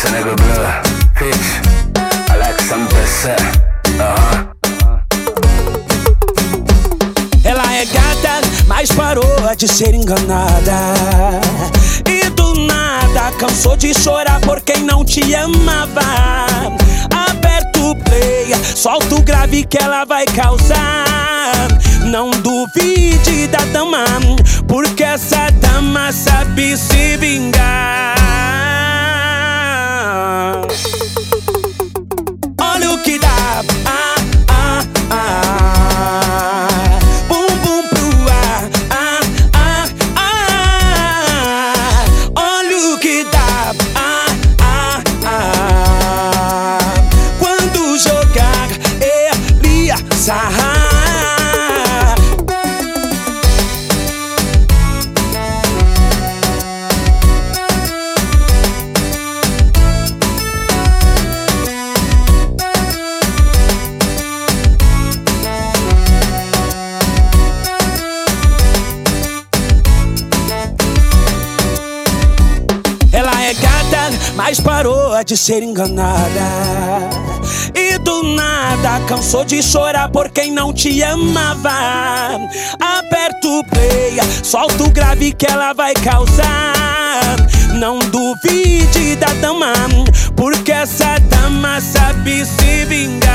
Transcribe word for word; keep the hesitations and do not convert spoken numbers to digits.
Senegal Blue, Fit, Alex M P C. uh-huh. Ela é gata, mas parou de ser enganada. E do nada cansou de chorar por quem não te amava. Aperta o play, solta o grave que ela vai causar. Não duvide da dama, porque essa dama sabe se vingar. Olha o que dá, ah, ah, ah. Bum, bum pro ar, ah, ah, ah. Olha o que dá, ah, ah, ah. Quando jogar, ele sarra. Ela é gata, mas parou de ser enganada. E do nada cansou de chorar por quem não te amava. Aperta o play, solta o grave que ela vai causar. Não duvide da dama, porque essa dama sabe se vingar.